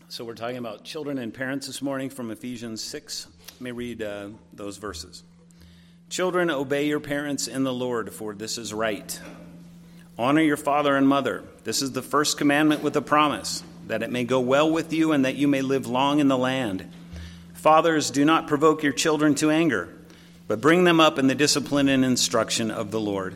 So we're talking about children and parents this morning from Ephesians 6. Let me read those verses. Children, obey your parents in the Lord, for this is right. Honor your father and mother. This is the first commandment with a promise, that it may go well with you and that you may live long in the land. Fathers, do not provoke your children to anger, but bring them up in the discipline and instruction of the Lord.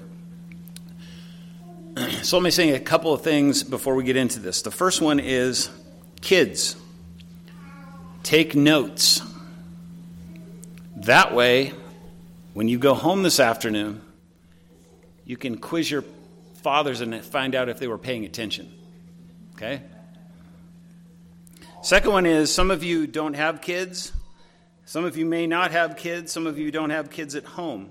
So let me say a couple of things before we get into this. The first one is, kids, take notes. That way, when you go home this afternoon, you can quiz your fathers and find out if they were paying attention. Okay? Second one is, some of you don't have kids. Some of you may not have kids. Some of you don't have kids at home.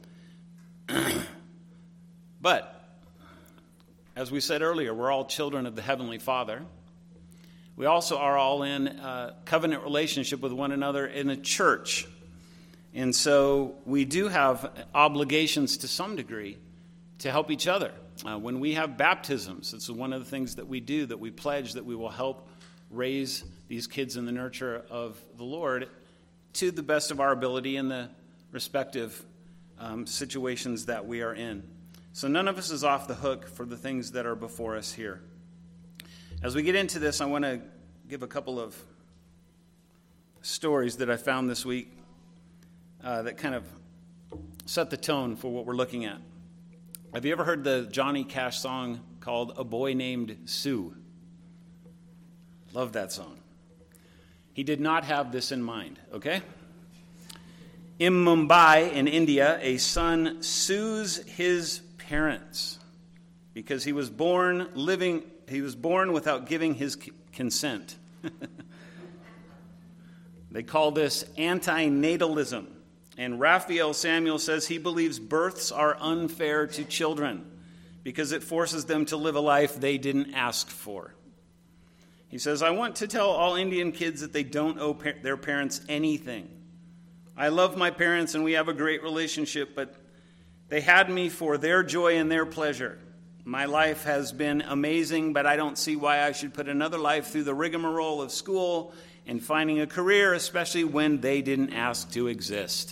But, as we said earlier, we're all children of the Heavenly Father. We also are all in a covenant relationship with one another in a church. And so we do have obligations to some degree to help each other. When we have baptisms, it's one of the things that we do, that we pledge that we will help raise these kids in the nurture of the Lord to the best of our ability in the respective situations that we are in. So none of us is off the hook for the things that are before us here. As we get into this, I want to give a couple of stories that I found this week that kind of set the tone for what we're looking at. Have you ever heard the Johnny Cash song called A Boy Named Sue? Love that song. He did not have this in mind, okay? In Mumbai, in India, a son sues his parents because he was born without giving his consent. They call this antinatalism. And Raphael Samuel says he believes births are unfair to children because it forces them to live a life they didn't ask for. He says, I want to tell all Indian kids that they don't owe their parents anything. I love my parents and we have a great relationship, but they had me for their joy and their pleasure. My life has been amazing, but I don't see why I should put another life through the rigmarole of school and finding a career, especially when they didn't ask to exist.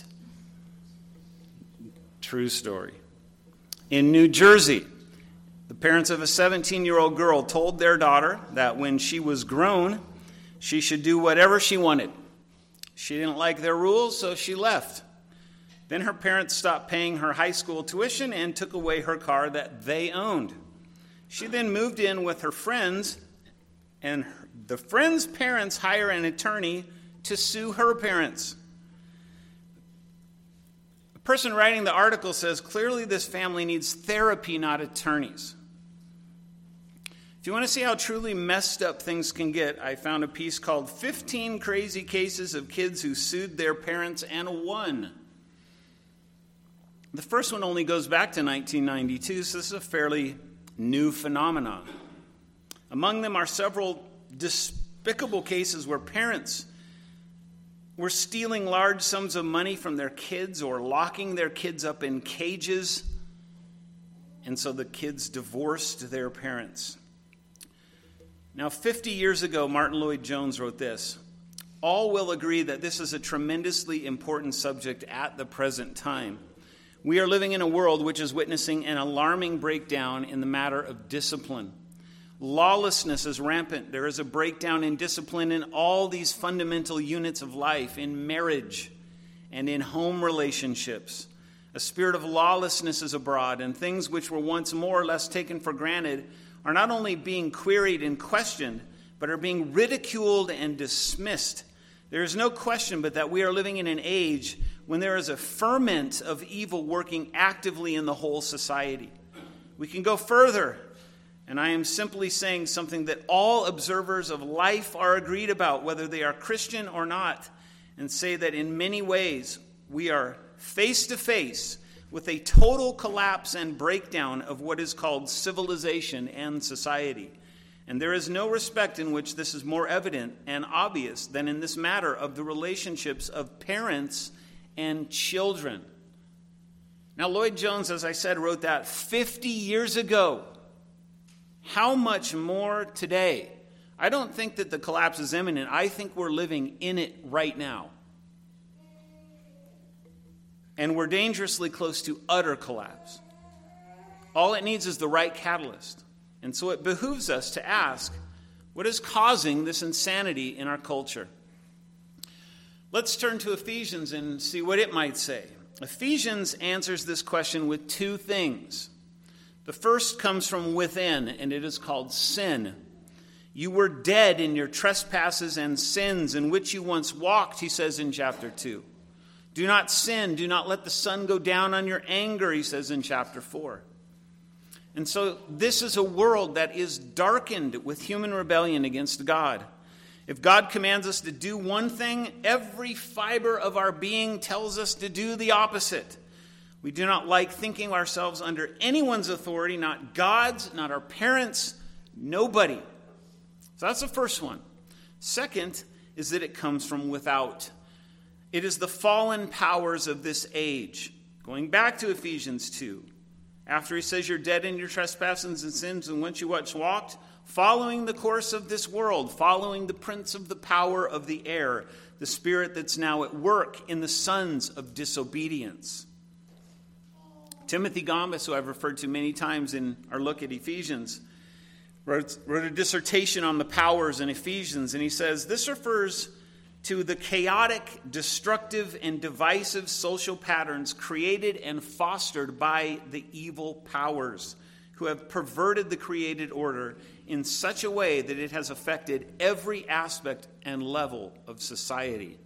True story. In New Jersey, the parents of a 17-year-old girl told their daughter that when she was grown, she should do whatever she wanted. She didn't like their rules, so she left. Then her parents stopped paying her high school tuition and took away her car that they owned. She then moved in with her friends, and the friends' parents hire an attorney to sue her parents. The person writing the article says, clearly this family needs therapy, not attorneys. If you want to see how truly messed up things can get, I found a piece called 15 Crazy Cases of Kids Who Sued Their Parents and Won. The first one only goes back to 1992, so this is a fairly new phenomenon. Among them are several despicable cases where parents were stealing large sums of money from their kids or locking their kids up in cages, and so the kids divorced their parents. Now, 50 years ago, Martin Lloyd-Jones wrote this: all will agree that this is a tremendously important subject at the present time. We are living in a world which is witnessing an alarming breakdown in the matter of discipline. Lawlessness is rampant. There is a breakdown in discipline in all these fundamental units of life, in marriage and in home relationships. A spirit of lawlessness is abroad, and things which were once more or less taken for granted are not only being queried and questioned, but are being ridiculed and dismissed. There is no question but that we are living in an age when there is a ferment of evil working actively in the whole society. We can go further, and I am simply saying something that all observers of life are agreed about, whether they are Christian or not, and say that in many ways we are face to face with a total collapse and breakdown of what is called civilization and society. And there is no respect in which this is more evident and obvious than in this matter of the relationships of parents and children. Now, Lloyd-Jones, as I said, wrote that 50 years ago. How much more today I don't think that the collapse is imminent. I think we're living in it right now. And we're dangerously close to utter collapse. All it needs is the right catalyst. And so it behooves us to ask, what is causing this insanity in our culture? Let's turn to Ephesians and see what it might say. Ephesians answers this question with two things. The first comes from within, and it is called sin. You were dead in your trespasses and sins in which you once walked, he says in chapter 2. Do not sin. Do not let the sun go down on your anger, he says in chapter 4. And so this is a world that is darkened with human rebellion against God. If God commands us to do one thing, every fiber of our being tells us to do the opposite. We do not like thinking ourselves under anyone's authority, not God's, not our parents', nobody. So that's the first one. Second is that it comes from without. It is the fallen powers of this age. Going back to Ephesians 2, after he says you're dead in your trespasses and sins in which you once walked, following the course of this world, following the prince of the power of the air, the spirit that's now at work in the sons of disobedience. Timothy Gombis, who I've referred to many times in our look at Ephesians, wrote a dissertation on the powers in Ephesians, and he says, this refers to the chaotic, destructive, and divisive social patterns created and fostered by the evil powers who have perverted the created order in such a way that it has affected every aspect and level of society.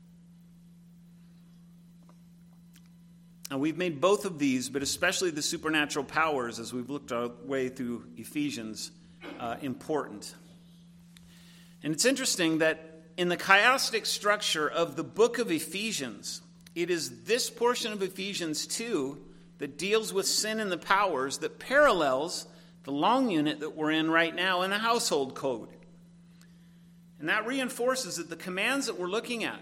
And we've made both of these, but especially the supernatural powers, as we've looked our way through Ephesians, important. And it's interesting that in the chiastic structure of the book of Ephesians, it is this portion of Ephesians 2 that deals with sin and the powers that parallels the long unit that we're in right now in the household code. And that reinforces that the commands that we're looking at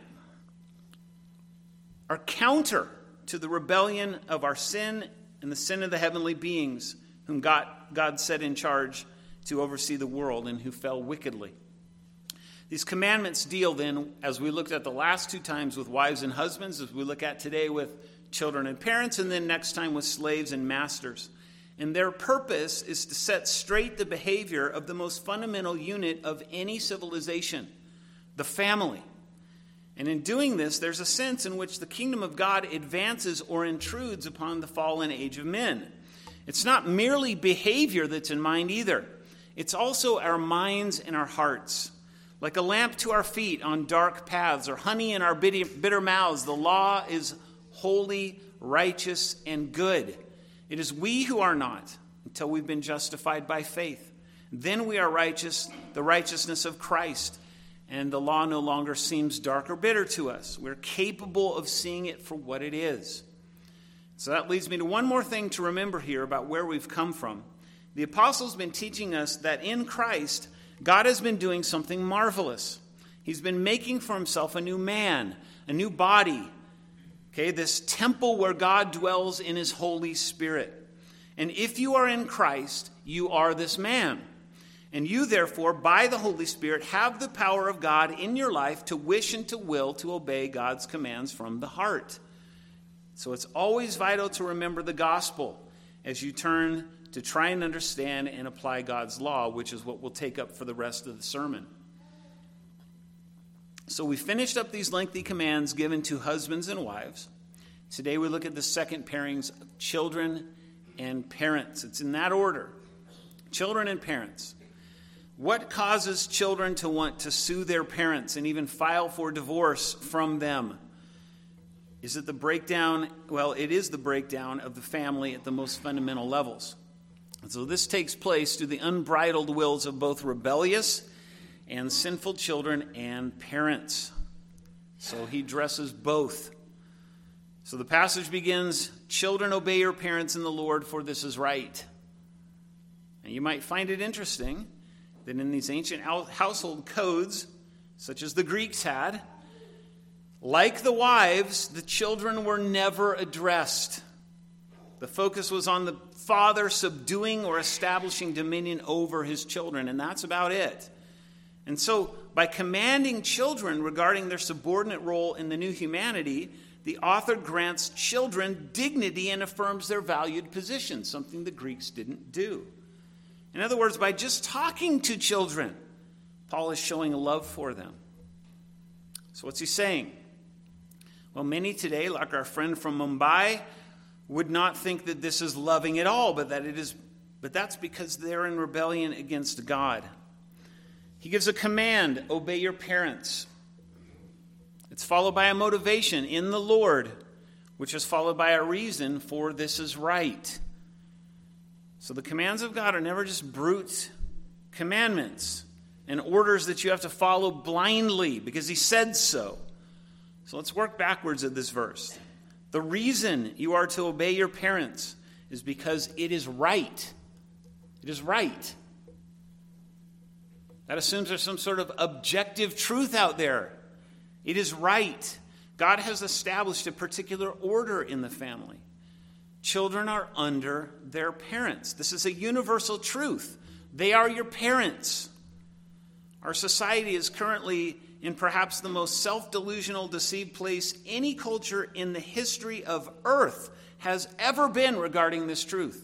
are counter to the rebellion of our sin and the sin of the heavenly beings whom God set in charge to oversee the world and who fell wickedly. These commandments deal then, as we looked at the last two times with wives and husbands, as we look at today with children and parents, and then next time with slaves and masters. And their purpose is to set straight the behavior of the most fundamental unit of any civilization, the family. And in doing this, there's a sense in which the kingdom of God advances or intrudes upon the fallen age of men. It's not merely behavior that's in mind either. It's also our minds and our hearts. Like a lamp to our feet on dark paths, or honey in our bitter mouths, the law is holy, righteous, and good. It is we who are not, until we've been justified by faith. Then we are righteous, the righteousness of Christ, and the law no longer seems dark or bitter to us. We're capable of seeing it for what it is. So that leads me to one more thing to remember here about where we've come from. The apostle's been teaching us that in Christ, God has been doing something marvelous. He's been making for himself a new man, a new body. Okay, this temple where God dwells in his Holy Spirit. And if you are in Christ, you are this man. And you, therefore, by the Holy Spirit, have the power of God in your life to wish and to will to obey God's commands from the heart. So it's always vital to remember the gospel as you turn to try and understand and apply God's law, which is what we'll take up for the rest of the sermon. So we finished up these lengthy commands given to husbands and wives. Today we look at the second pairings of children and parents. It's in that order. Children and parents. What causes children to want to sue their parents and even file for divorce from them? Is it the breakdown? Well, it is the breakdown of the family at the most fundamental levels. And so this takes place through the unbridled wills of both rebellious and sinful children and parents. So he addresses both. So the passage begins, children, obey your parents in the Lord, for this is right. And you might find it interesting that in these ancient household codes, such as the Greeks had, like the wives, the children were never addressed. The focus was on the father subduing or establishing dominion over his children, and that's about it. And so, by commanding children regarding their subordinate role in the new humanity, the author grants children dignity and affirms their valued position, something the Greeks didn't do. In other words, by just talking to children, Paul is showing a love for them. So what's he saying? Well, many today, like our friend from Mumbai, would not think that this is loving at all, but that's because they're in rebellion against God. He gives a command, obey your parents. It's followed by a motivation in the Lord, which is followed by a reason for this is right. So the commands of God are never just brute commandments and orders that you have to follow blindly because he said so. So let's work backwards at this verse. The reason you are to obey your parents is because it is right. It is right. That assumes there's some sort of objective truth out there. It is right. God has established a particular order in the family. Children are under their parents. This is a universal truth. They are your parents. Our society is currently in perhaps the most self-delusional, deceived place any culture in the history of earth has ever been regarding this truth.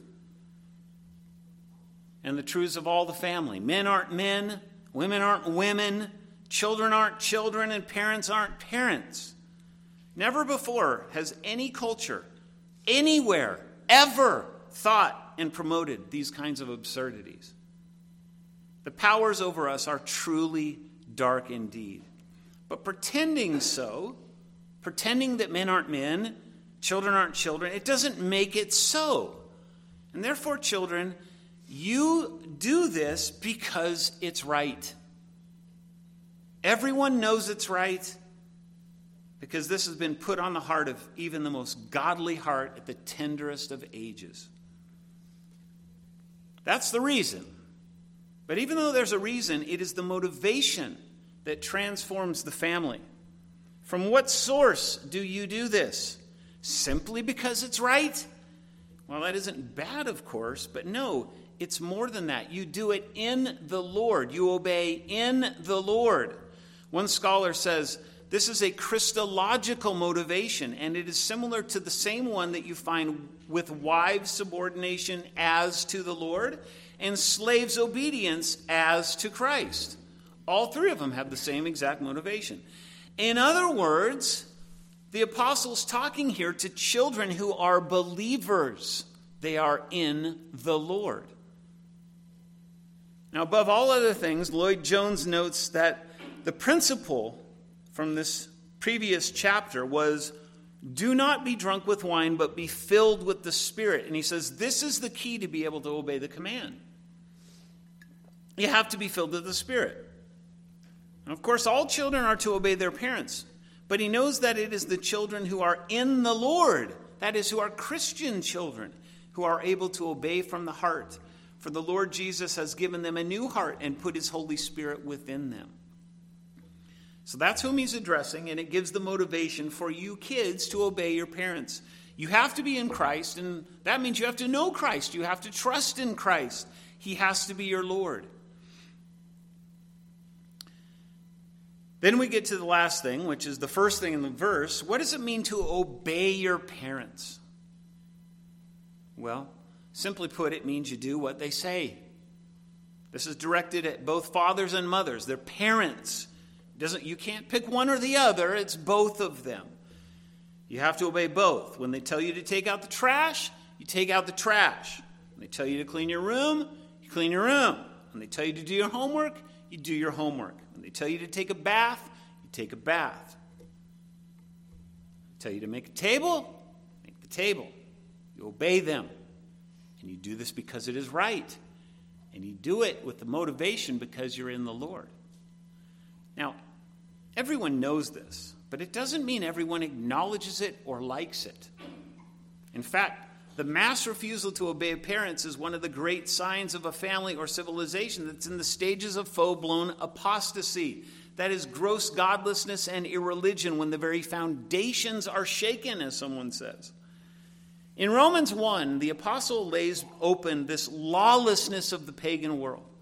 And the truths of all the family. Men aren't men, women aren't women, children aren't children, and parents aren't parents. Never before has any culture, anywhere, ever thought and promoted these kinds of absurdities. The powers over us are truly dark indeed. But pretending that men aren't men, children aren't children, it doesn't make it so. And therefore, children, you do this because it's right. Everyone knows it's right because this has been put on the heart of even the most godly heart at the tenderest of ages. That's the reason. But even though there's a reason, it is the motivation that transforms the family. From what source do you do this? Simply because it's right? Well, that isn't bad, of course, but no, it's more than that. You do it in the Lord. You obey in the Lord. One scholar says, this is a Christological motivation, and it is similar to the same one that you find with wives' subordination as to the Lord and slaves' obedience as to Christ. All three of them have the same exact motivation. In other words, the apostle's talking here to children who are believers. They are in the Lord. Now, above all other things, Lloyd-Jones notes that the principle from this previous chapter was, do not be drunk with wine, but be filled with the Spirit. And he says, this is the key to be able to obey the command. You have to be filled with the Spirit. And of course, all children are to obey their parents. But he knows that it is the children who are in the Lord, that is, who are Christian children, who are able to obey from the heart. For the Lord Jesus has given them a new heart and put his Holy Spirit within them. So that's whom he's addressing, and it gives the motivation for you kids to obey your parents. You have to be in Christ, and that means you have to know Christ. You have to trust in Christ. He has to be your Lord. Then we get to the last thing, which is the first thing in the verse. What does it mean to obey your parents? Well, simply put, it means you do what they say. This is directed at both fathers and mothers. They're parents. You can't pick one or the other. It's both of them. You have to obey both. When they tell you to take out the trash, you take out the trash. When they tell you to clean your room, you clean your room. When they tell you to do your homework, you do your homework. When they tell you to take a bath, you take a bath. They tell you to make a table, make the table. You obey them. And you do this because it is right. And you do it with the motivation because you're in the Lord. Now, everyone knows this, but it doesn't mean everyone acknowledges it or likes it. In fact, the mass refusal to obey parents is one of the great signs of a family or civilization that's in the stages of full-blown apostasy. That is gross godlessness and irreligion when the very foundations are shaken, as someone says. In Romans 1, the apostle lays open this lawlessness of the pagan world.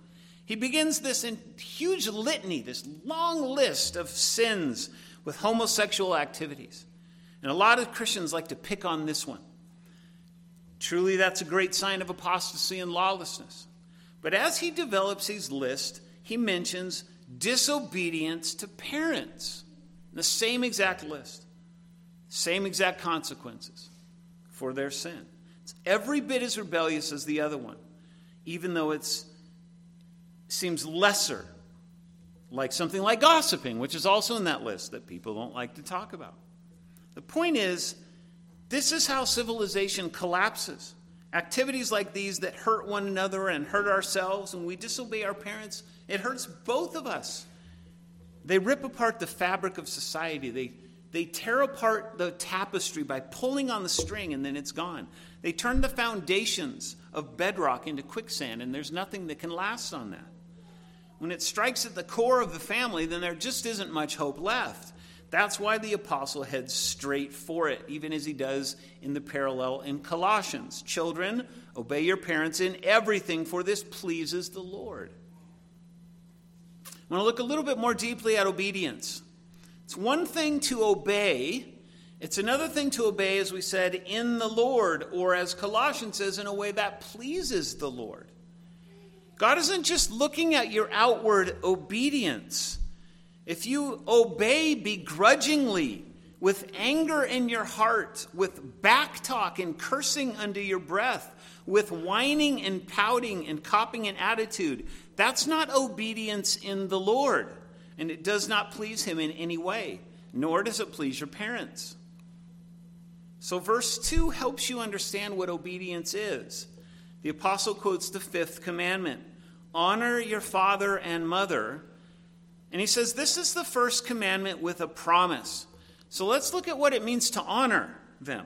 He begins this huge litany, this long list of sins with homosexual activities. And a lot of Christians like to pick on this one. Truly, that's a great sign of apostasy and lawlessness. But as he develops his list, he mentions disobedience to parents. The same exact list. Same exact consequences for their sin. It's every bit as rebellious as the other one, even though it seems lesser, like something like gossiping, which is also in that list that people don't like to talk about. The point is, this is how civilization collapses. Activities like these that hurt one another and hurt ourselves, when we disobey our parents, it hurts both of us. They rip apart the fabric of society. They tear apart the tapestry by pulling on the string, and then it's gone. They turn the foundations of bedrock into quicksand, and there's nothing that can last on that. When it strikes at the core of the family, then there just isn't much hope left. That's why the apostle heads straight for it, even as he does in the parallel in Colossians. Children, obey your parents in everything, for this pleases the Lord. I want to look a little bit more deeply at obedience. It's one thing to obey. It's another thing to obey, as we said, in the Lord, or as Colossians says, in a way that pleases the Lord. God isn't just looking at your outward obedience. If you obey begrudgingly, with anger in your heart, with backtalk and cursing under your breath, with whining and pouting and copying an attitude, that's not obedience in the Lord. And it does not please him in any way, nor does it please your parents. So verse 2 helps you understand what obedience is. The apostle quotes the fifth commandment, honor your father and mother. And he says this is the first commandment with a promise. So let's look at what it means to honor them.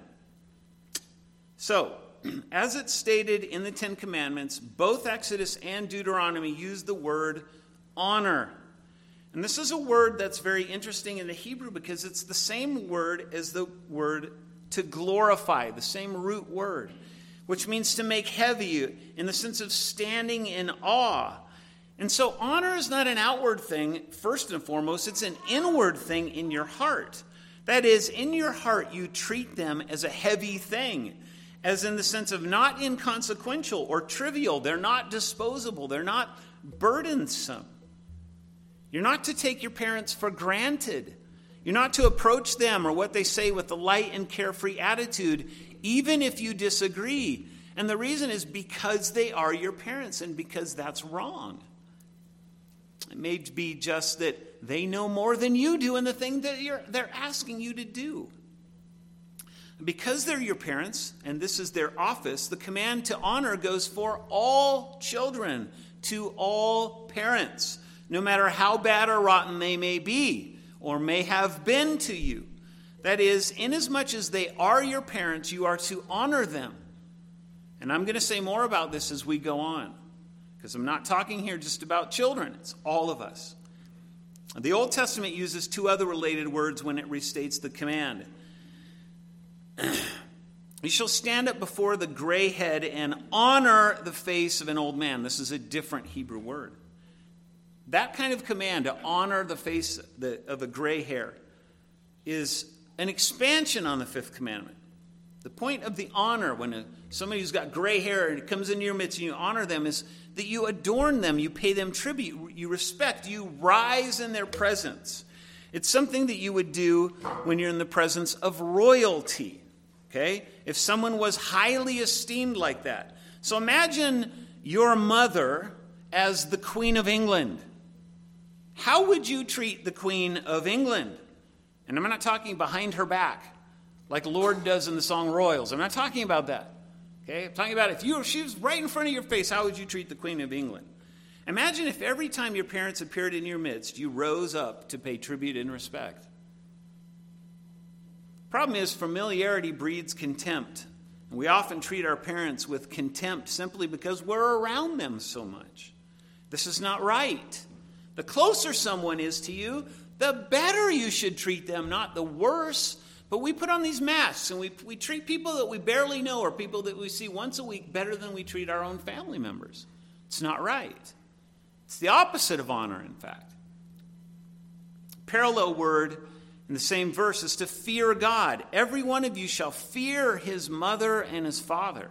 So, as it's stated in the Ten Commandments, both Exodus and Deuteronomy use the word honor. And this is a word that's very interesting in the Hebrew because it's the same word as the word to glorify, the same root word, which means to make heavy in the sense of standing in awe. And so honor is not an outward thing, first and foremost, it's an inward thing in your heart. That is, in your heart you treat them as a heavy thing, as in the sense of not inconsequential or trivial. They're not disposable. They're not burdensome. You're not to take your parents for granted. You're not to approach them or what they say with a light and carefree attitude, even if you disagree. And the reason is because they are your parents and because that's wrong. It may be just that they know more than you do in the thing that they're asking you to do. Because they're your parents, and this is their office, the command to honor goes for all children, to all parents, no matter how bad or rotten they may be, or may have been to you. That is, inasmuch as they are your parents, you are to honor them. And I'm going to say more about this as we go on, because I'm not talking here just about children. It's all of us. The Old Testament uses two other related words when it restates the command. You shall stand up before the gray head and honor the face of an old man. This is a different Hebrew word. That kind of command to honor the face of a gray hair is an expansion on the fifth commandment. The point of the honor, when somebody who's got gray hair and comes into your midst and you honor them, is that you adorn them, you pay them tribute, you respect, you rise in their presence. It's something that you would do when you're in the presence of royalty. Okay? If someone was highly esteemed like that. So imagine your mother as the Queen of England. How would you treat the Queen of England? And I'm not talking behind her back, like Lord does in the song Royals. I'm not talking about that. Okay? I'm talking about if she was right in front of your face, how would you treat the Queen of England? Imagine if every time your parents appeared in your midst, you rose up to pay tribute and respect. Problem is, familiarity breeds contempt. And we often treat our parents with contempt simply because we're around them so much. This is not right. The closer someone is to you, the better you should treat them, not the worse. But we put on these masks and we treat people that we barely know or people that we see once a week better than we treat our own family members. It's not right. It's the opposite of honor, in fact. Parallel word in the same verse is to fear God. Every one of you shall fear his mother and his father.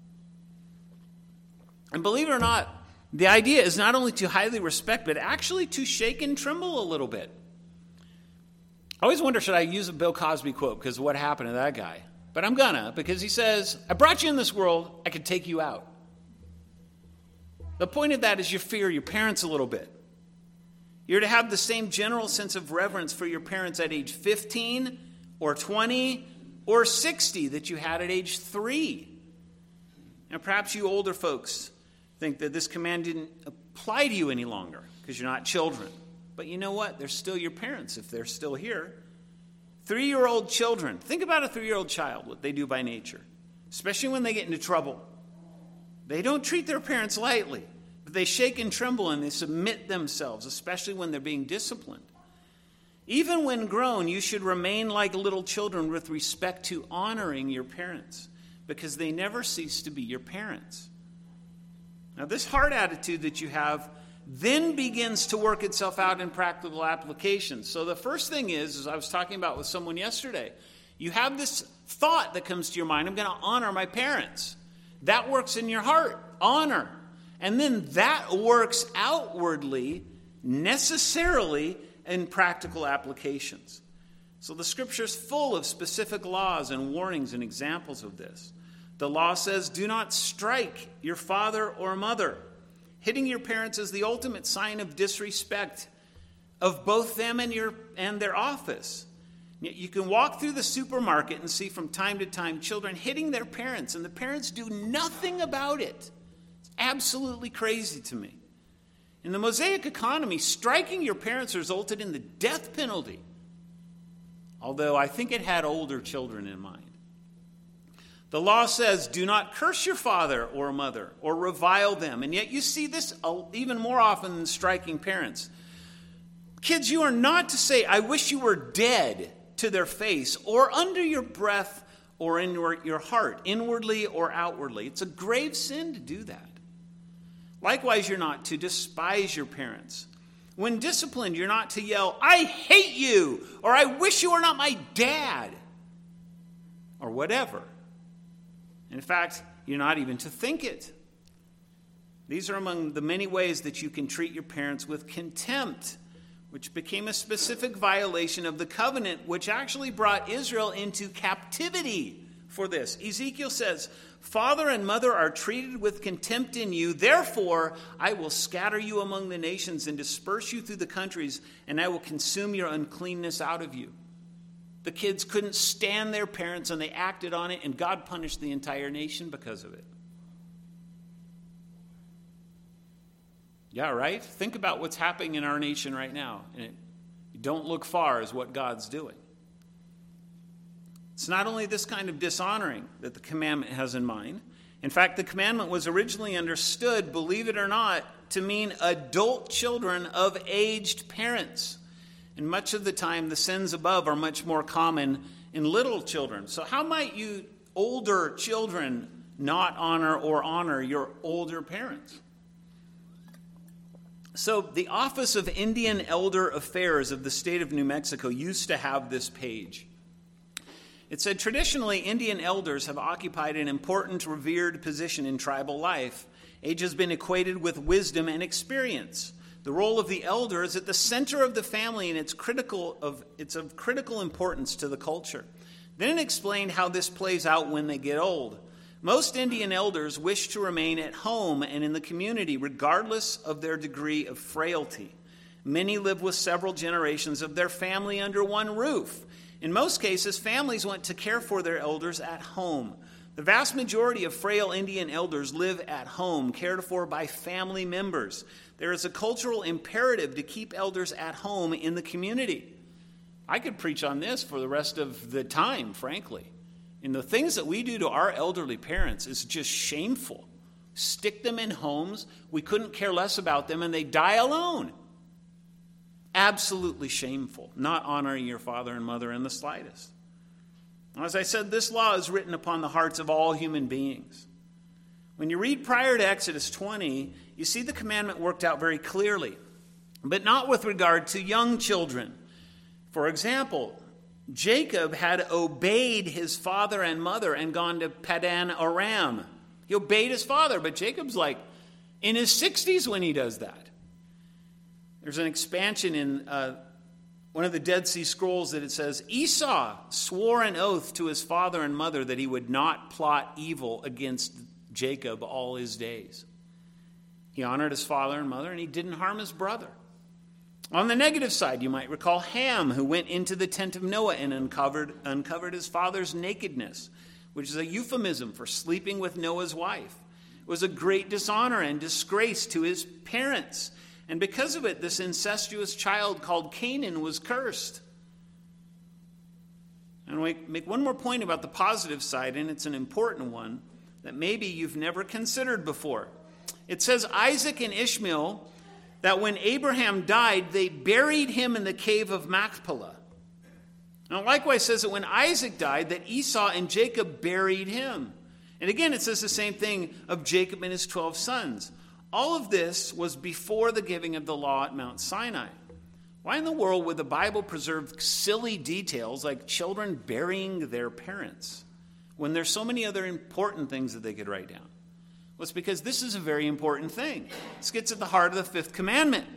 And believe it or not, the idea is not only to highly respect, but actually to shake and tremble a little bit. I always wonder, should I use a Bill Cosby quote because of what happened to that guy? But I'm gonna, because he says, I brought you in this world, I could take you out. The point of that is you fear your parents a little bit. You're to have the same general sense of reverence for your parents at age 15 or 20 or 60 that you had at age 3. Now, perhaps you older folks think that this command didn't apply to you any longer because you're not children. But you know what? They're still your parents if they're still here. 3-year-old children. Think about a 3-year-old child, what they do by nature, especially when they get into trouble. They don't treat their parents lightly, but they shake and tremble and they submit themselves, especially when they're being disciplined. Even when grown, you should remain like little children with respect to honoring your parents, because they never cease to be your parents. Now, this heart attitude that you have then begins to work itself out in practical applications. So the first thing is, as I was talking about with someone yesterday, you have this thought that comes to your mind, I'm going to honor my parents. That works in your heart, honor. And then that works outwardly, necessarily, in practical applications. So the scripture is full of specific laws and warnings and examples of this. The law says, do not strike your father or mother. Hitting your parents is the ultimate sign of disrespect of both them and their office. You can walk through the supermarket and see from time to time children hitting their parents, and the parents do nothing about it. It's absolutely crazy to me. In the Mosaic economy, striking your parents resulted in the death penalty, although I think it had older children in mind. The law says, do not curse your father or mother or revile them. And yet you see this even more often than striking parents. Kids, you are not to say, I wish you were dead, to their face or under your breath or in your heart, inwardly or outwardly. It's a grave sin to do that. Likewise, you're not to despise your parents. When disciplined, you're not to yell, I hate you, or I wish you were not my dad, or whatever. In fact, you're not even to think it. These are among the many ways that you can treat your parents with contempt, which became a specific violation of the covenant, which actually brought Israel into captivity for this. Ezekiel says, father and mother are treated with contempt in you, therefore I will scatter you among the nations and disperse you through the countries, and I will consume your uncleanness out of you. The kids couldn't stand their parents, and they acted on it, and God punished the entire nation because of it. Yeah, right? Think about what's happening in our nation right now. And don't look far as what God's doing. It's not only this kind of dishonoring that the commandment has in mind. In fact, the commandment was originally understood, believe it or not, to mean adult children of aged parents. And much of the time, the sins above are much more common in little children. So how might you older children not honor your older parents? So the Office of Indian Elder Affairs of the state of New Mexico used to have this page. It said, traditionally, Indian elders have occupied an important, revered position in tribal life. Age has been equated with wisdom and experience. The role of the elder is at the center of the family, and it's of critical importance to the culture. Then it explained how this plays out when they get old. Most Indian elders wish to remain at home and in the community, regardless of their degree of frailty. Many live with several generations of their family under one roof. In most cases, families want to care for their elders at home. The vast majority of frail Indian elders live at home, cared for by family members. There is a cultural imperative to keep elders at home in the community. I could preach on this for the rest of the time, frankly. And the things that we do to our elderly parents is just shameful. Stick them in homes, we couldn't care less about them, and they die alone. Absolutely shameful, not honoring your father and mother in the slightest. As I said, this law is written upon the hearts of all human beings. When you read prior to Exodus 20, you see the commandment worked out very clearly, but not with regard to young children. For example, Jacob had obeyed his father and mother and gone to Padan Aram. He obeyed his father, but Jacob's like in his 60s when he does that. There's an expansion in one of the Dead Sea Scrolls that it says, Esau swore an oath to his father and mother that he would not plot evil against Jacob all his days. He honored his father and mother, and he didn't harm his brother. On the negative side, you might recall Ham, who went into the tent of Noah and uncovered his father's nakedness, which is a euphemism for sleeping with Noah's wife. It was a great dishonor and disgrace to his parents. And because of it, this incestuous child called Canaan was cursed. And we make one more point about the positive side, and it's an important one that maybe you've never considered before. It says Isaac and Ishmael, that when Abraham died, they buried him in the cave of Machpelah. Now, likewise says that when Isaac died, that Esau and Jacob buried him. And again, it says the same thing of Jacob and his 12 sons. All of this was before the giving of the law at Mount Sinai. Why in the world would the Bible preserve silly details like children burying their parents when there's so many other important things that they could write down? Well, it's because this is a very important thing. This gets at the heart of the fifth commandment.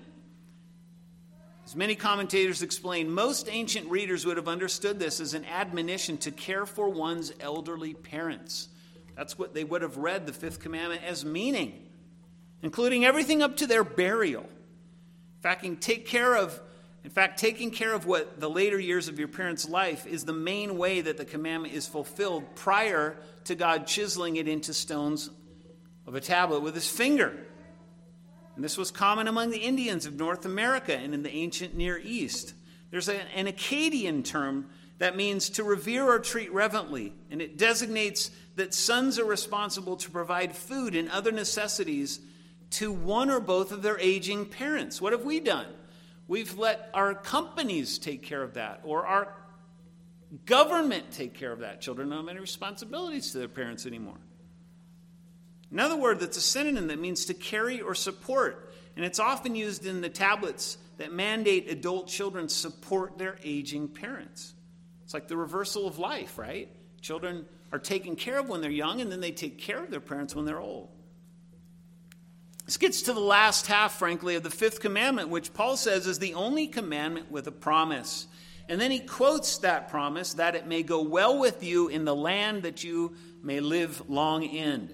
As many commentators explain, most ancient readers would have understood this as an admonition to care for one's elderly parents. That's what they would have read the fifth commandment as meaning, including everything up to their burial. In fact, taking care of what the later years of your parents' life is the main way that the commandment is fulfilled prior to God chiseling it into stones of a tablet with his finger. And this was common among the Indians of North America and in the ancient Near East. There's an Akkadian term that means to revere or treat reverently, and it designates that sons are responsible to provide food and other necessities to one or both of their aging parents. What have we done? We've let our companies take care of that, or our government take care of that. Children don't have any responsibilities to their parents anymore. Another word that's a synonym that means to carry or support, and it's often used in the tablets that mandate adult children support their aging parents. It's like the reversal of life, right? Children are taken care of when they're young, and then they take care of their parents when they're old. This gets to the last half, frankly, of the fifth commandment, which Paul says is the only commandment with a promise. And then he quotes that promise, that it may go well with you in the land that you may live long in.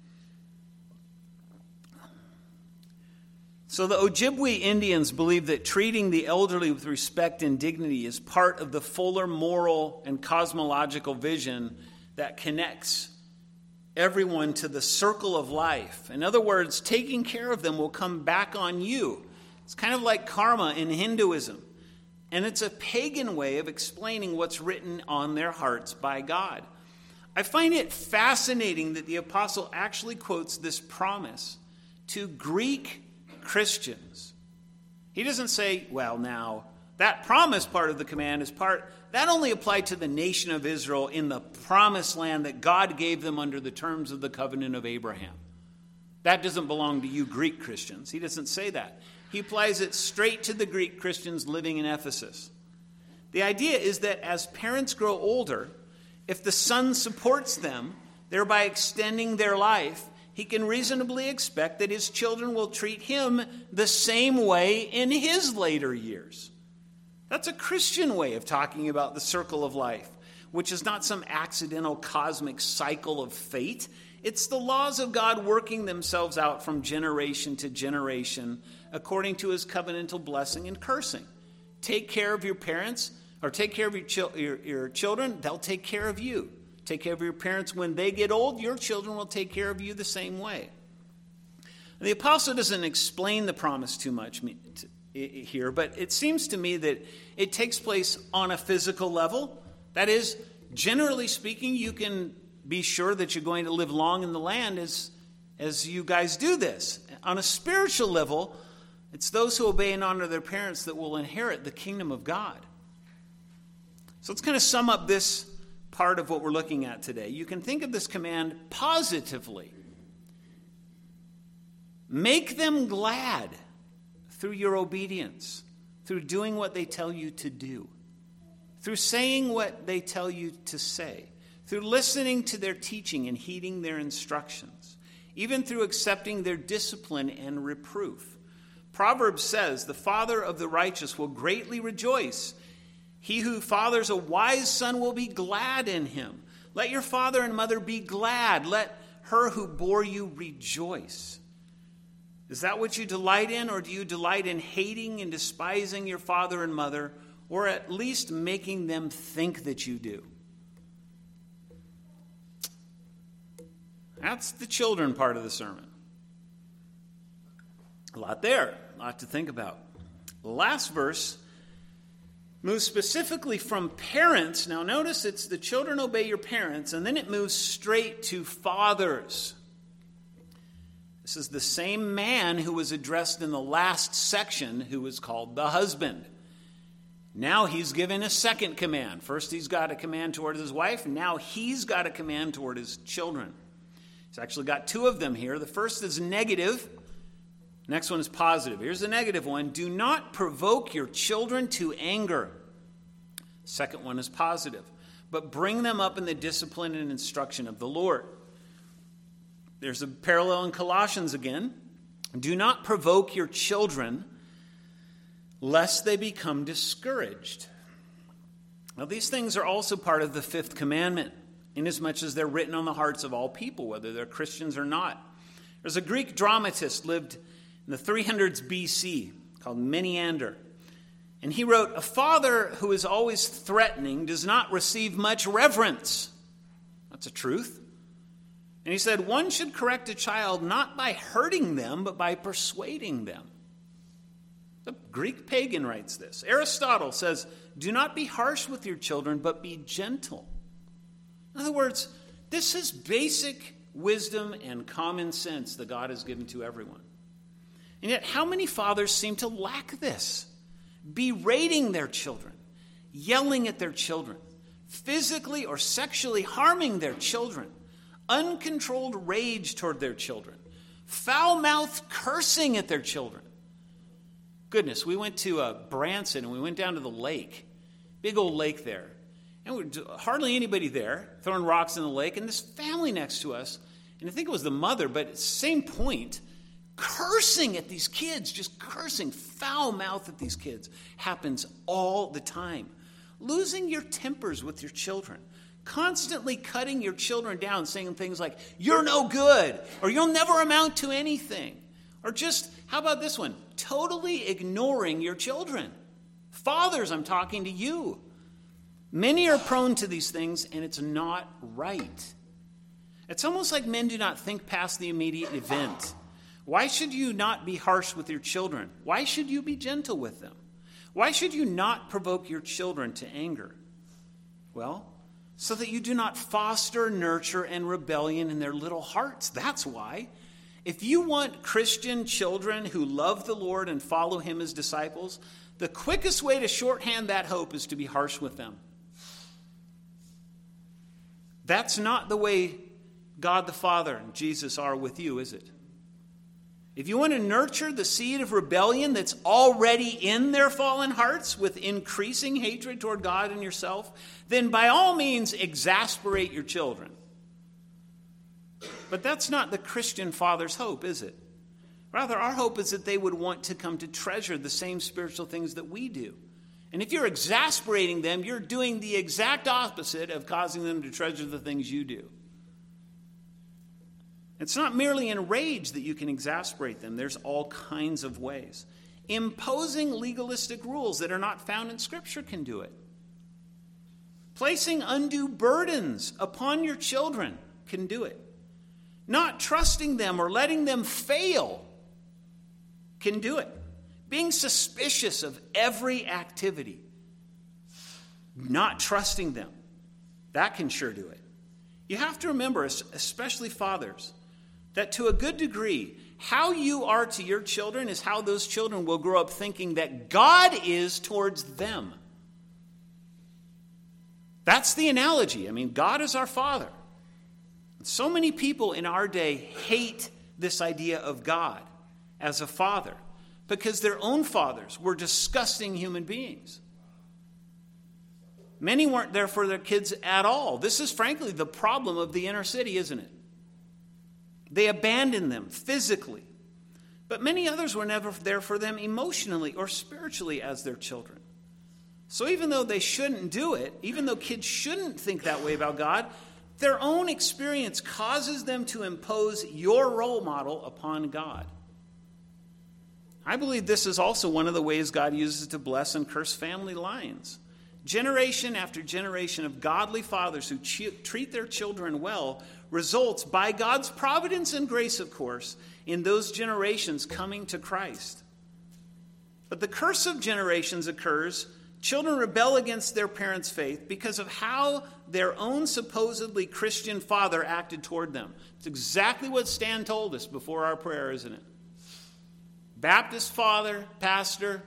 So the Ojibwe Indians believe that treating the elderly with respect and dignity is part of the fuller moral and cosmological vision that connects everyone to the circle of life. In other words, taking care of them will come back on you. It's kind of like karma in Hinduism. And it's a pagan way of explaining what's written on their hearts by God. I find it fascinating that the apostle actually quotes this promise to Greek Christians. He doesn't say, well, now, that promise part of the command that only applied to the nation of Israel in the promised land that God gave them under the terms of the covenant of Abraham. That doesn't belong to you Greek Christians. He doesn't say that. He applies it straight to the Greek Christians living in Ephesus. The idea is that as parents grow older, if the son supports them, thereby extending their life, he can reasonably expect that his children will treat him the same way in his later years. That's a Christian way of talking about the circle of life, which is not some accidental cosmic cycle of fate. It's the laws of God working themselves out from generation to generation according to his covenantal blessing and cursing. Take care of your parents, or take care of your children, they'll take care of you. Take care of your parents when they get old, your children will take care of you the same way. And the apostle doesn't explain the promise too much here, but it seems to me that it takes place on a physical level. That is, generally speaking, you can be sure that you're going to live long in the land as you guys do this. On a spiritual level, it's those who obey and honor their parents that will inherit the kingdom of God. So let's kind of sum up this part of what we're looking at today. You can think of this command positively. Make them glad through your obedience, through doing what they tell you to do, through saying what they tell you to say, through listening to their teaching and heeding their instructions, even through accepting their discipline and reproof. Proverbs says, the father of the righteous will greatly rejoice. He who fathers a wise son will be glad in him. Let your father and mother be glad. Let her who bore you rejoice. Is that what you delight in, or do you delight in hating and despising your father and mother, or at least making them think that you do? That's the children part of the sermon. A lot there, a lot to think about. The last verse moves specifically from parents. Now notice it's the children obey your parents, and then it moves straight to fathers. This is the same man who was addressed in the last section who was called the husband. Now he's given a second command. First he's got a command toward his wife, and now he's got a command toward his children. He's actually got two of them here. The first is negative. Next one is positive. Here's the negative one. Do not provoke your children to anger. Second one is positive. But bring them up in the discipline and instruction of the Lord. There's a parallel in Colossians again. Do not provoke your children, lest they become discouraged. Now, these things are also part of the fifth commandment, inasmuch as they're written on the hearts of all people, whether they're Christians or not. There's a Greek dramatist lived in the 300s BC called Menander. And he wrote, a father who is always threatening does not receive much reverence. That's a truth. And he said, one should correct a child not by hurting them, but by persuading them. The Greek pagan writes this. Aristotle says, do not be harsh with your children, but be gentle. In other words, this is basic wisdom and common sense that God has given to everyone. And yet, how many fathers seem to lack this? Berating their children, yelling at their children, physically or sexually harming their children, uncontrolled rage toward their children, foul-mouthed cursing at their children. Goodness, we went to Branson and we went down to the lake, big old lake there. And hardly anybody there, throwing rocks in the lake, and this family next to us, and I think it was the mother, but at the same point, cursing at these kids, just cursing, foul mouth at these kids, happens all the time. Losing your tempers with your children, constantly cutting your children down, saying things like, you're no good, or you'll never amount to anything. Or just, how about this one? Totally ignoring your children. Fathers, I'm talking to you. Many are prone to these things, and it's not right. It's almost like men do not think past the immediate event. Why should you not be harsh with your children? Why should you be gentle with them? Why should you not provoke your children to anger? Well, so that you do not foster, nurture, and rebellion in their little hearts. That's why. If you want Christian children who love the Lord and follow him as disciples, the quickest way to shorthand that hope is to be harsh with them. That's not the way God the Father and Jesus are with you, is it? If you want to nurture the seed of rebellion that's already in their fallen hearts with increasing hatred toward God and yourself, then by all means exasperate your children. But that's not the Christian father's hope, is it? Rather, our hope is that they would want to come to treasure the same spiritual things that we do. And if you're exasperating them, you're doing the exact opposite of causing them to treasure the things you do. It's not merely in rage that you can exasperate them. There's all kinds of ways. Imposing legalistic rules that are not found in Scripture can do it. Placing undue burdens upon your children can do it. Not trusting them or letting them fail can do it. Being suspicious of every activity, not trusting them, that can sure do it. You have to remember, especially fathers, that to a good degree, how you are to your children is how those children will grow up thinking that God is towards them. That's the analogy. I mean, God is our Father. So many people in our day hate this idea of God. as a father because their own fathers were disgusting human beings. Many weren't there for their kids at all. This is frankly the problem of the inner city, isn't it? They abandoned them physically. But many others were never there for them emotionally or spiritually as their children. So even though they shouldn't do it, even though kids shouldn't think that way about God, their own experience causes them to impose your role model upon God. I believe this is also one of the ways God uses to bless and curse family lines. Generation after generation of godly fathers who treat their children well results, by God's providence and grace, of course, in those generations coming to Christ. But the curse of generations occurs. Children rebel against their parents' faith because of how their own supposedly Christian father acted toward them. It's exactly what Stan told us before our prayer, isn't it? Baptist father, pastor,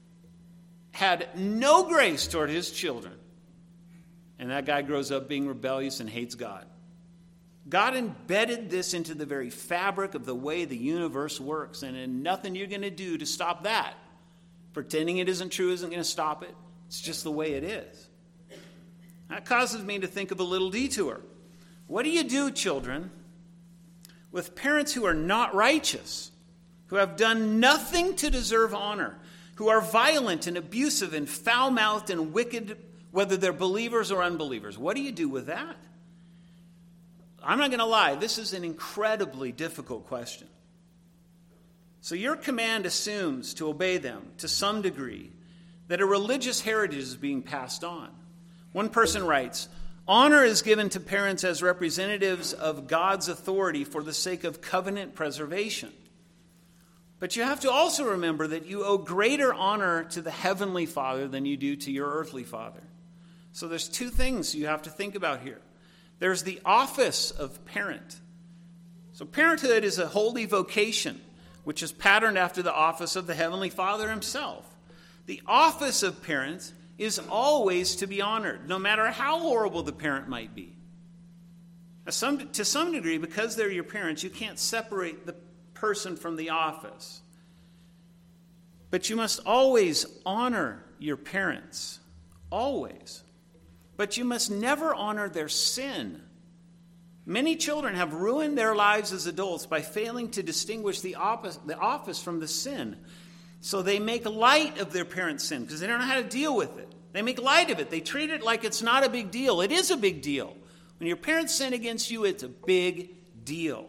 had no grace toward his children. And that guy grows up being rebellious and hates God. God embedded this into the very fabric of the way the universe works, and nothing you're going to do to stop that. Pretending it isn't true isn't going to stop it. It's just the way it is. That causes me to think of a little detour. What do you do, children, with parents who are not righteous, who have done nothing to deserve honor, who are violent and abusive and foul-mouthed and wicked, whether they're believers or unbelievers? What do you do with that? I'm not going to lie, this is an incredibly difficult question. So your command assumes to obey them to some degree, that a religious heritage is being passed on. One person writes, honor is given to parents as representatives of God's authority for the sake of covenant preservation. But you have to also remember that you owe greater honor to the heavenly Father than you do to your earthly father. So there's two things you have to think about here. There's the office of parent. So parenthood is a holy vocation, which is patterned after the office of the Heavenly Father himself. The office of parent is always to be honored, no matter how horrible the parent might be. To some degree, because they're your parents, you can't separate the person from the office. But you must always honor your parents. Always. But you must never honor their sin. Many children have ruined their lives as adults by failing to distinguish the office from the sin. So they make light of their parents' sin because they don't know how to deal with it. They make light of it. They treat it like it's not a big deal. It is a big deal. When your parents sin against you, it's a big deal.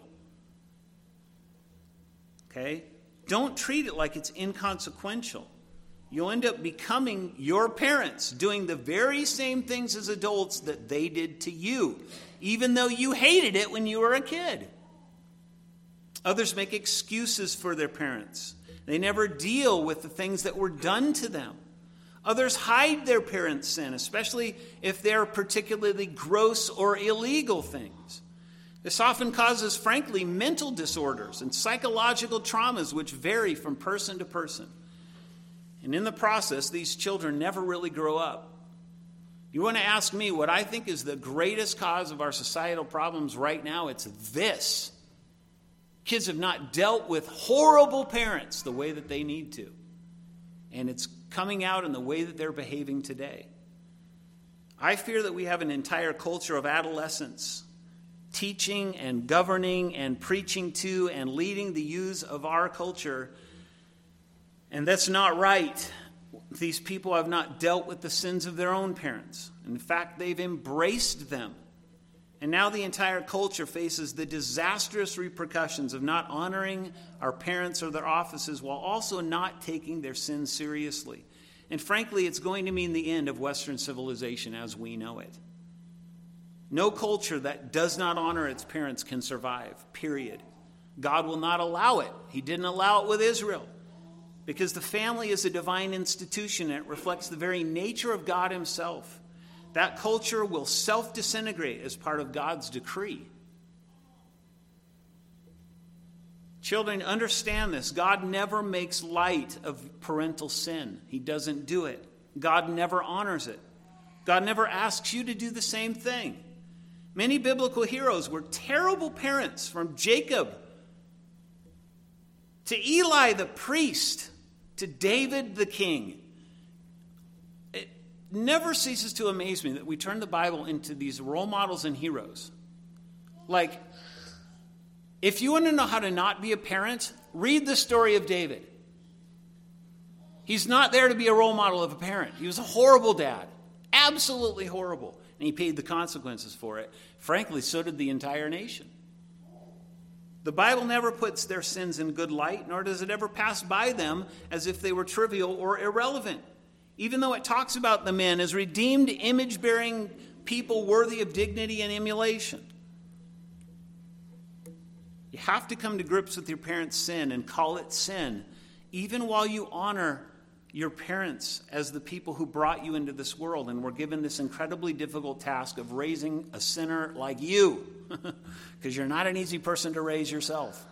Okay? Don't treat it like it's inconsequential. You'll end up becoming your parents, doing the very same things as adults that they did to you, even though you hated it when you were a kid. Others make excuses for their parents. They never deal with the things that were done to them. Others hide their parents' sin, especially if they're particularly gross or illegal things. This often causes, frankly, mental disorders and psychological traumas which vary from person to person. And in the process, these children never really grow up. You want to ask me what I think is the greatest cause of our societal problems right now? It's this. Kids have not dealt with horrible parents the way that they need to. And it's coming out in the way that they're behaving today. I fear that we have an entire culture of adolescents teaching and governing and preaching to and leading the youths of our culture. And that's not right. These people have not dealt with the sins of their own parents. In fact, they've embraced them. And now the entire culture faces the disastrous repercussions of not honoring our parents or their offices while also not taking their sins seriously. And frankly, it's going to mean the end of Western civilization as we know it. No culture that does not honor its parents can survive, period. God will not allow it. He didn't allow it with Israel. Because the family is a divine institution and it reflects the very nature of God himself. That culture will self-disintegrate as part of God's decree. Children, understand this. God never makes light of parental sin. He doesn't do it. God never honors it. God never asks you to do the same thing. Many biblical heroes were terrible parents, from Jacob to Eli the priest, to David the king. It never ceases to amaze me that we turn the Bible into these role models and heroes. Like, if you want to know how to not be a parent, read the story of David. He's not there to be a role model of a parent. He was a horrible dad. Absolutely horrible. And he paid the consequences for it. Frankly, so did the entire nation. The Bible never puts their sins in good light, nor does it ever pass by them as if they were trivial or irrelevant. Even though it talks about the men as redeemed, image-bearing people worthy of dignity and emulation. You have to come to grips with your parents' sin and call it sin, even while you honor your parents as the people who brought you into this world and were given this incredibly difficult task of raising a sinner like you, because you're not an easy person to raise yourself.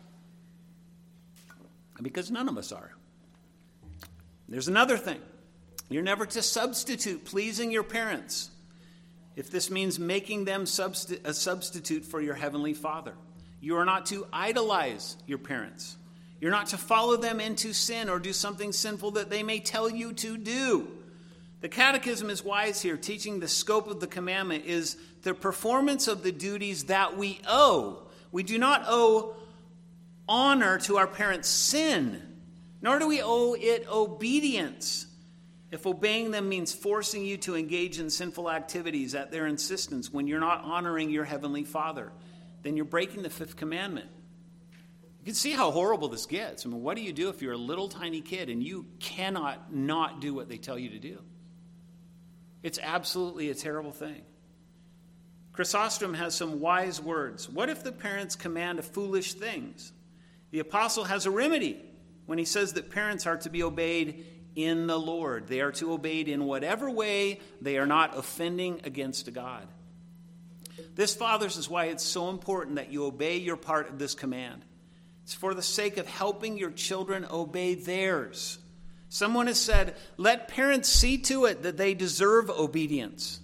Because none of us are. There's another thing. You're never to substitute pleasing your parents if this means making them a substitute for your heavenly Father. You are not to idolize your parents. You're not to follow them into sin or do something sinful that they may tell you to do. The Catechism is wise here, teaching the scope of the commandment is the performance of the duties that we owe. We do not owe honor to our parents' sin, nor do we owe it obedience. If obeying them means forcing you to engage in sinful activities at their insistence when you're not honoring your heavenly Father, then you're breaking the fifth commandment. You can see how horrible this gets. I mean, what do you do if you're a little tiny kid and you cannot not do what they tell you to do? It's absolutely a terrible thing. Chrysostom has some wise words. What if the parents command foolish things? The apostle has a remedy when he says that parents are to be obeyed in the Lord. They are to be obeyed in whatever way they are not offending against God. This, fathers, is why it's so important that you obey your part of this command. It's for the sake of helping your children obey theirs. Someone has said, let parents see to it that they deserve obedience.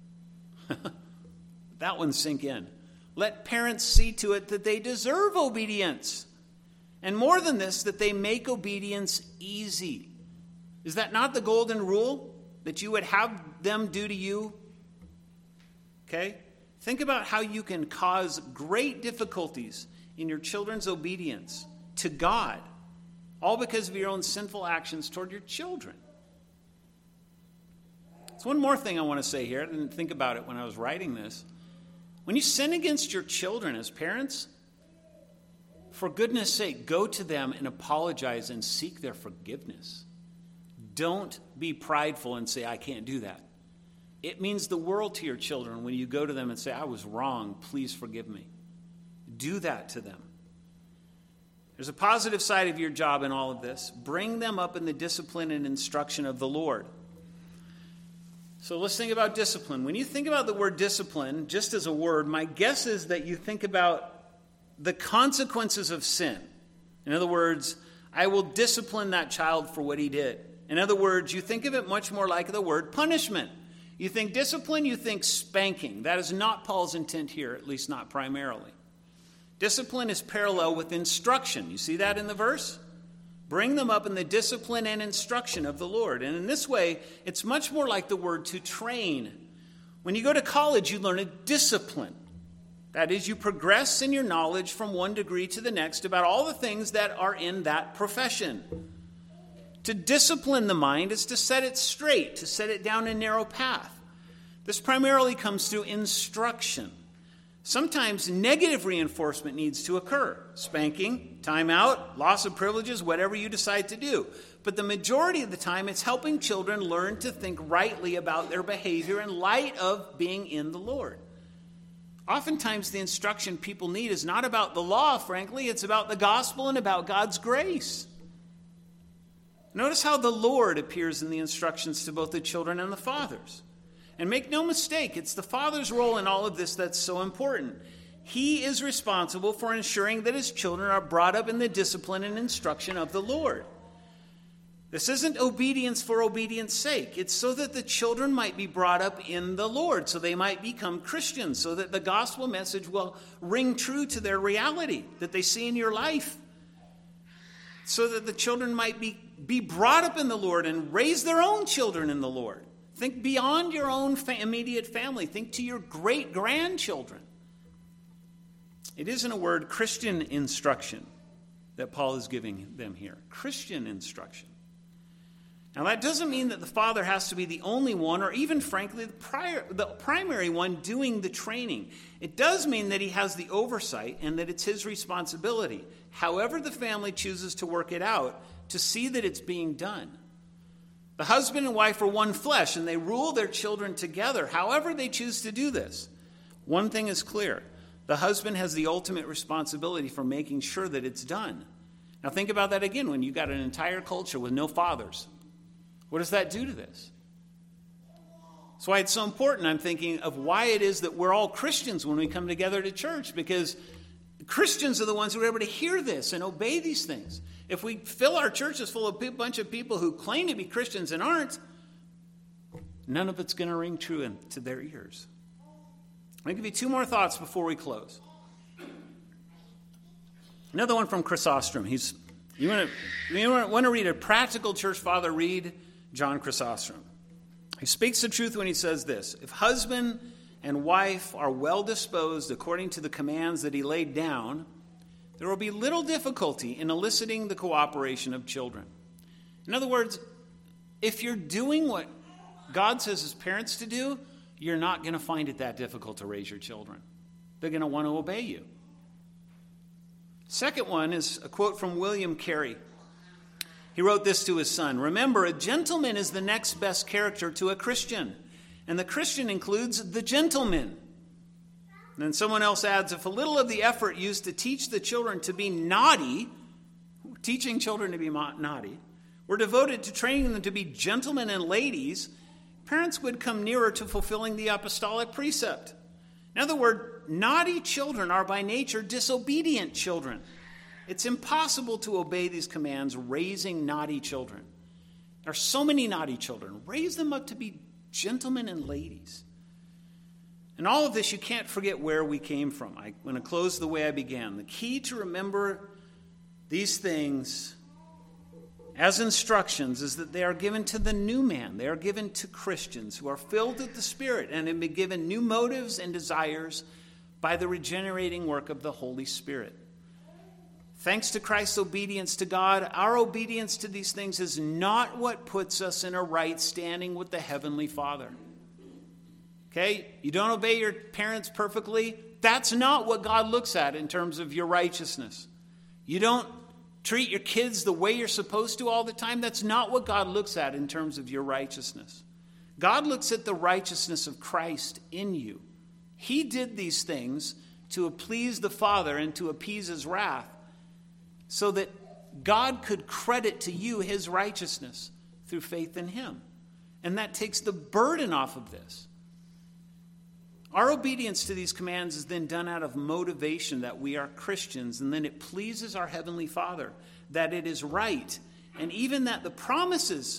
That one sink in. Let parents see to it that they deserve obedience. And more than this, that they make obedience easy. Is that not the golden rule? That you would have them do to you? Okay? Think about how you can cause great difficulties in your children's obedience to God, all because of your own sinful actions toward your children. There's one more thing I want to say here. I didn't think about it when I was writing this. When you sin against your children as parents, for goodness sake, go to them and apologize and seek their forgiveness. Don't be prideful and say, I can't do that. It means the world to your children when you go to them and say, I was wrong, please forgive me. Do that to them. There's a positive side of your job in all of this. Bring them up in the discipline and instruction of the Lord. So let's think about discipline. When you think about the word discipline, just as a word, my guess is that you think about the consequences of sin. In other words, I will discipline that child for what he did. In other words, you think of it much more like the word punishment. You think discipline, you think spanking. That is not Paul's intent here, at least not primarily. Discipline is parallel with instruction. You see that in the verse? Bring them up in the discipline and instruction of the Lord. And in this way, it's much more like the word to train. When you go to college, you learn a discipline. That is, you progress in your knowledge from one degree to the next about all the things that are in that profession. To discipline the mind is to set it straight, to set it down a narrow path. This primarily comes through instruction. Sometimes negative reinforcement needs to occur. Spanking, timeout, loss of privileges, whatever you decide to do. But the majority of the time, it's helping children learn to think rightly about their behavior in light of being in the Lord. Oftentimes, the instruction people need is not about the law, frankly. It's about the gospel and about God's grace. Notice how the Lord appears in the instructions to both the children and the fathers. And make no mistake, it's the father's role in all of this that's so important. He is responsible for ensuring that his children are brought up in the discipline and instruction of the Lord. This isn't obedience for obedience sake. It's so that the children might be brought up in the Lord, so they might become Christians, so that the gospel message will ring true to their reality that they see in your life. so that the children might be brought up in the Lord and raise their own children in the Lord. Think beyond your own immediate family. Think to your great-grandchildren. It is, in a word, Christian instruction that Paul is giving them here. Christian instruction. Now, that doesn't mean that the father has to be the only one, or even, frankly, the primary one doing the training. It does mean that he has the oversight and that it's his responsibility, however the family chooses to work it out, to see that it's being done. The husband and wife are one flesh, and they rule their children together, however they choose to do this. One thing is clear. The husband has the ultimate responsibility for making sure that it's done. Now, think about that again when you've got an entire culture with no fathers. What does that do to this? That's why it's so important, I'm thinking, of why it is that we're all Christians when we come together to church, because Christians are the ones who are able to hear this and obey these things. If we fill our churches full of a bunch of people who claim to be Christians and aren't, none of it's going to ring true to their ears. I'll give you two more thoughts before we close. Another one from Chrysostom. You want to read a practical church father, read John Chrysostom. He speaks the truth when he says this: if husband and wife are well disposed according to the commands that he laid down, there will be little difficulty in eliciting the cooperation of children. In other words, if you're doing what God says as parents to do, you're not going to find it that difficult to raise your children. They're going to want to obey you. Second one is a quote from William Carey. He wrote this to his son: remember, a gentleman is the next best character to a Christian, and the Christian includes the gentleman. And then someone else adds, if a little of the effort used to teach the children to be naughty, teaching children to be naughty, were devoted to training them to be gentlemen and ladies, parents would come nearer to fulfilling the apostolic precept. In other words, naughty children are by nature disobedient children. It's impossible to obey these commands raising naughty children. There are so many naughty children. Raise them up to be gentlemen and ladies. And all of this, you can't forget where we came from. I'm going to close the way I began. The key to remember these things as instructions is that they are given to the new man. They are given to Christians who are filled with the Spirit and have been given new motives and desires by the regenerating work of the Holy Spirit. Thanks to Christ's obedience to God, our obedience to these things is not what puts us in a right standing with the Heavenly Father. Okay? You don't obey your parents perfectly. That's not what God looks at in terms of your righteousness. You don't treat your kids the way you're supposed to all the time. That's not what God looks at in terms of your righteousness. God looks at the righteousness of Christ in you. He did these things to please the Father and to appease his wrath, so that God could credit to you his righteousness through faith in him. And that takes the burden off of this. Our obedience to these commands is then done out of motivation that we are Christians, and then it pleases our Heavenly Father, that it is right, and even that the promises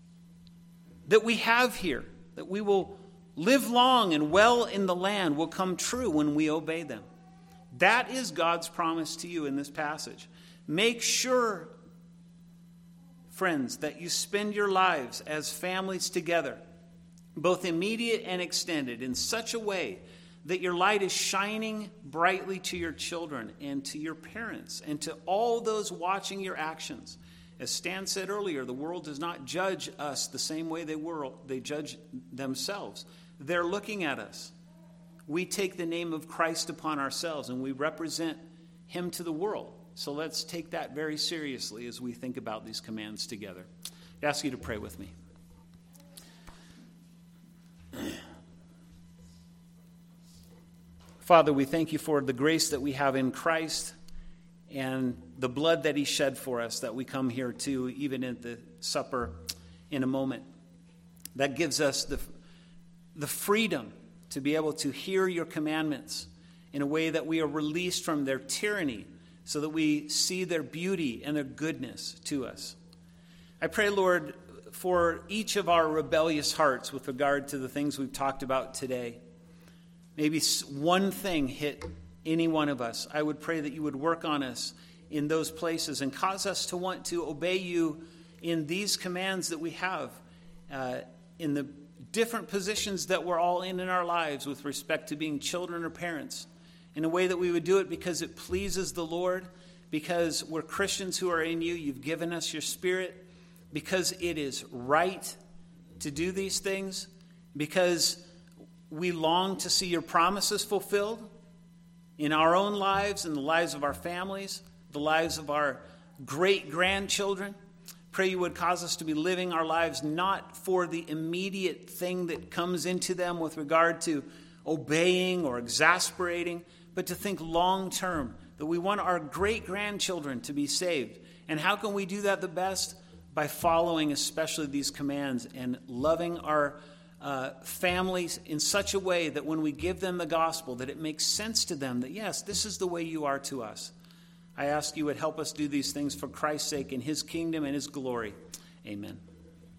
that we have here, that we will live long and well in the land, will come true when we obey them. That is God's promise to you in this passage. Make sure, friends, that you spend your lives as families together, both immediate and extended, in such a way that your light is shining brightly to your children and to your parents and to all those watching your actions. As Stan said earlier, the world does not judge us the same way they judge themselves. They're looking at us. We take the name of Christ upon ourselves and we represent him to the world. So let's take that very seriously as we think about these commands together. I ask you to pray with me. Father, we thank you for the grace that we have in Christ and the blood that he shed for us that we come here to, even at the supper in a moment. That gives us the freedom to be able to hear your commandments in a way that we are released from their tyranny, so that we see their beauty and their goodness to us. I pray, Lord, for each of our rebellious hearts with regard to the things we've talked about today. Maybe one thing hit any one of us. I would pray that you would work on us in those places, and cause us to want to obey you in these commands that we have in the different positions that we're all in our lives with respect to being children or parents, in a way that we would do it because it pleases the Lord, because we're Christians who are in you. You've given us your Spirit, because it is right to do these things, because we long to see your promises fulfilled in our own lives, in the lives of our families, the lives of our great-grandchildren. Pray you would cause us to be living our lives not for the immediate thing that comes into them with regard to obeying or exasperating, but to think long-term, that we want our great-grandchildren to be saved. And how can we do that the best? By following especially these commands and loving our families in such a way that when we give them the gospel, that it makes sense to them that, yes, this is the way you are to us. I ask you would help us do these things for Christ's sake, in his kingdom and his glory. Amen.